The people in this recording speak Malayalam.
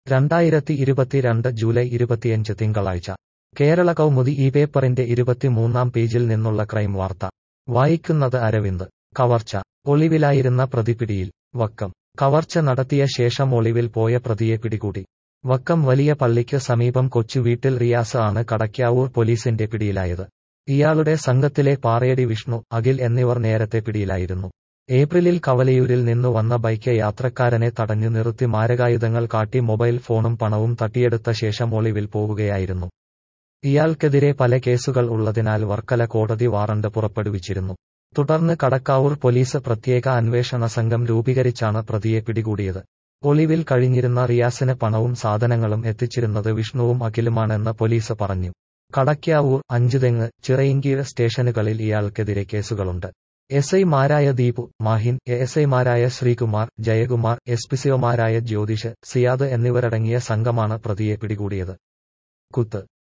2022 ജൂലൈ 25 തിങ്കളാഴ്ച കേരള കൗമുദി ഈ പേപ്പറിന്റെ 23-ാം പേജിൽ നിന്നുള്ള ക്രൈം വാർത്ത. വായിക്കുന്നത് അരവിന്ദ്. കവർച്ച. ഒളിവിലായിരുന്ന പ്രതി പിടിയിൽ. വക്കം. കവർച്ച നടത്തിയ ശേഷം ഒളിവിൽ പോയ പ്രതിയെ പിടികൂടി. വക്കം വലിയ പള്ളിക്ക് സമീപം കൊച്ചുവീട്ടിൽ റിയാസ് ആണ് കടയ്ക്കാവൂർ പോലീസിന്റെ പിടിയിലായത്. ഇയാളുടെ സംഘത്തിലെ പാറയടി വിഷ്ണു, അഖിൽ എന്നിവർ നേരത്തെ പിടിയിലായിരുന്നു. ഏപ്രിലിൽ കവലയൂരിൽ നിന്നു വന്ന ബൈക്ക് യാത്രക്കാരനെ തടഞ്ഞു നിർത്തി മാരകായുധങ്ങൾ കാട്ടി മൊബൈൽ ഫോണും പണവും തട്ടിയെടുത്ത ശേഷം ഒളിവിൽ പോവുകയായിരുന്നു. ഇയാൾക്കെതിരെ പല കേസുകൾ ഉള്ളതിനാൽ വർക്കല കോടതി വാറണ്ട് പുറപ്പെടുവിച്ചിരുന്നു. തുടർന്ന് കടക്കാവൂർ പോലീസ് പ്രത്യേക അന്വേഷണ സംഘം രൂപീകരിച്ചാണ് പ്രതിയെ പിടികൂടിയത്. ഒളിവിൽ കഴിഞ്ഞിരുന്ന റിയാസിന് പണവും സാധനങ്ങളും എത്തിച്ചിരുന്നത് വിഷ്ണുവും അഖിലുമാണെന്ന് പോലീസ് പറഞ്ഞു. കടയ്ക്കാവൂർ, അഞ്ചുതെങ്ങ്, ചിറയിൻകീഴ് സ്റ്റേഷനുകളിൽ ഇയാൾക്കെതിരെ കേസുകളുണ്ട്. എസ്ഐമാരായ ദീപു, മാഹിൻ, എഎസ്ഐമാരായ ശ്രീകുമാർ, ജയകുമാർ, എസ്പിസിഒമാരായ ജ്യോതിഷ്, സിയാദ് എന്നിവരടങ്ങിയ സംഘമാണ് പ്രതിയെ പിടികൂടിയത്. കുത്ത്.